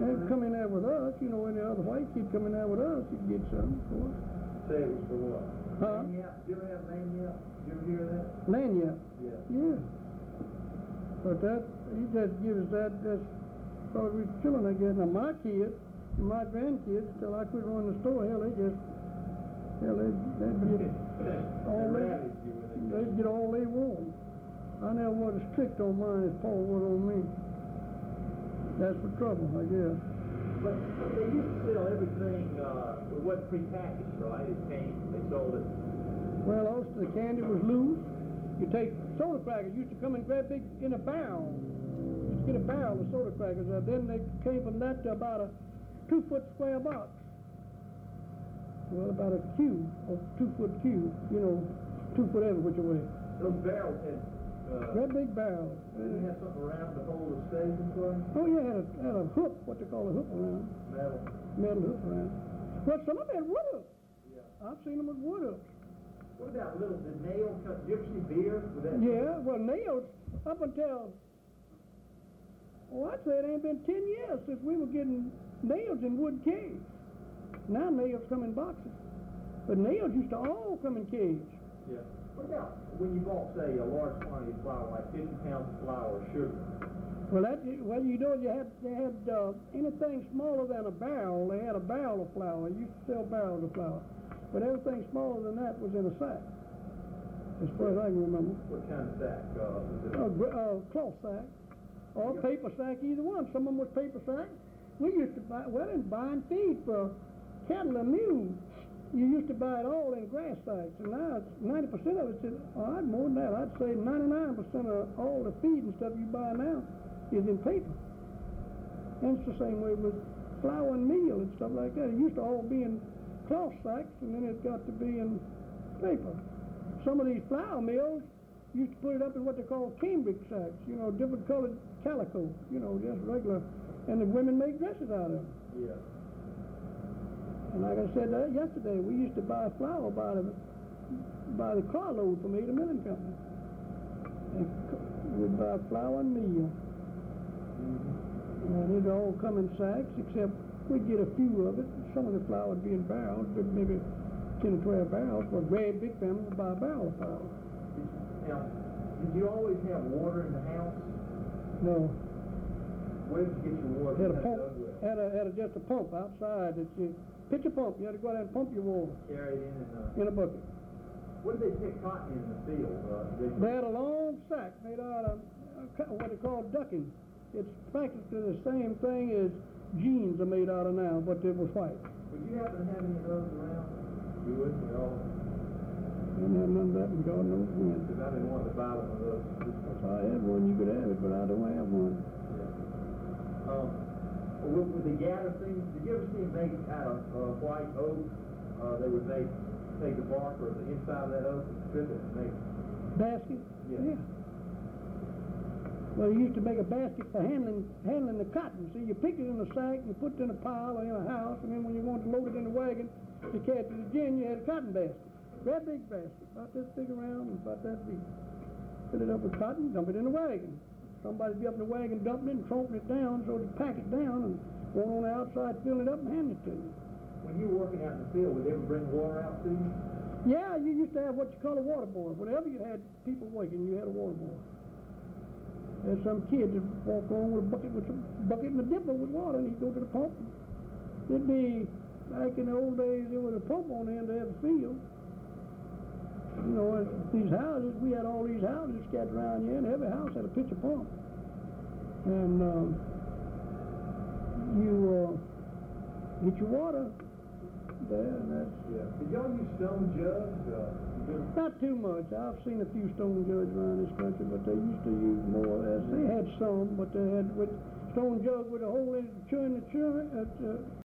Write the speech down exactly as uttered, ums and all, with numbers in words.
They'd come in there with us, you know, any other white kid come in there with us, he'd get some, of course. Say it was for what? Huh? Lanyap? Did you ever have Lanyap? Did you ever hear that? Lanyap? Yeah. Yeah. But that, he just gives that, just, because we were children, I guess. Now, my kids, my grandkids, till I quit running the store, hell, they just, hell, they'd, they'd get all they, they'd get all they want. I never was as strict on mine as Paul was on me. That's the trouble, I guess. But they used to sell everything, uh, it wasn't prepackaged, right? It came, they sold it. Well, also the candy was loose. You take soda crackers, used to come in great big, in a barrel. Used to get a barrel of soda crackers. Uh, then they came from that to about a two-foot square box. Well, about a cube, a two-foot cube, you know, two foot every which way. Those barrels had, uh... Great big barrels. Didn't it have something around to hold the stage in place? Oh, yeah, had a, had a hook, what they call a hook around. Metal. Metal hook around. Well, some of them had wood hooks. Yeah. I've seen them with wood hooks. What about little, the nail cut, did you ever see beer with that? Yeah, well, nails, up until, well, I'd say it ain't been ten years since we were getting nails in wood cages. Now nails come in boxes. But nails used to all come in cages. Yeah. What about when you bought, say, a large quantity of flour, like fifty pounds of flour or sugar? Well, that, well, you know, you had, they had uh, anything smaller than a barrel, they had a barrel of flour. They used to sell barrels of flour. But everything smaller than that was in a sack, as far as I can remember. What kind of sack? Uh, was it? A gr- uh, cloth sack, or Yeah. paper sack, either one. Some of them was paper sack. We used to buy, well, in buying feed for cattle and mules, you used to buy it all in grass sacks, and now it's ninety percent of it's in, oh, I'd more than that. I'd say ninety-nine percent of all the feed and stuff you buy now is in paper. And it's the same way with flour and meal and stuff like that. It used to all be in cloth sacks, and then it got to be in paper. Some of these flour mills used to put it up in what they call cambric sacks, you know, different colored calico, you know, just regular, and the women make dresses out of it. Yeah. And like I said uh, yesterday, we used to buy flour by the, by the carload from Ada Milling Company. And we'd buy flour and meal. Mm-hmm. And it'd all come in sacks, except we'd get a few of it. Some of the flour would be in barrels, but maybe ten or twelve barrels. But Greg Big Family would buy a barrel of flour. Now, did you always have water in the house? No. Where did you get your water? Had a pump, had a, had a, just a pump outside. It's a pitcher pump. You had to go out and pump your water. Carry it in and, uh... in a bucket. What did they pick cotton in the field? Uh, did you... They had a long sack made out of uh, what they call ducking. It's practically the same thing as jeans are made out of now, but it was white. Would you happen to have any of those around? You would, you know? Didn't have none of that, and God knows when. Because I've been wanting to buy one of those. If I had one, you could have it, but I don't have one. Yeah. Um, with, with the gather things, did you ever see them make out of uh, white oak? Uh, they would make, take the bark or the inside of that oak and strip it and make... Basket? Yeah. Yeah. Well, you used to make a basket for handling handling the cotton. See, you pick it in a sack, you put it in a pile or in a house, and then when you wanted to load it in the wagon to carry it to the gin, you had a cotton basket. That big basket, about this big around and about that big. Fill it up with cotton, dump it in the wagon. Somebody'd be up in the wagon dumping it and tromping it down so to pack it down and go on the outside, fill it up and hand it to you. When you were working out in the field, would they ever bring water out to you? Yeah, you used to have what you call a water boy. Whenever you had people working, you had a water boy. There's some kid that walk along with a bucket with a bucket and a dipper with water, and he'd go to the pump. It'd be, back in the old days, there was a pump on the end of every field. You know, these houses, we had all these houses scattered around here, and every house had a pitcher pump. And um, you uh, get your water there, and that's... Yeah. Did y'all use stone jugs? Uh, Not too much. I've seen a few stone jugs around this country, but they used to use more. As they had some, but they had with stone jug with a hole in it, churn the churn, uh,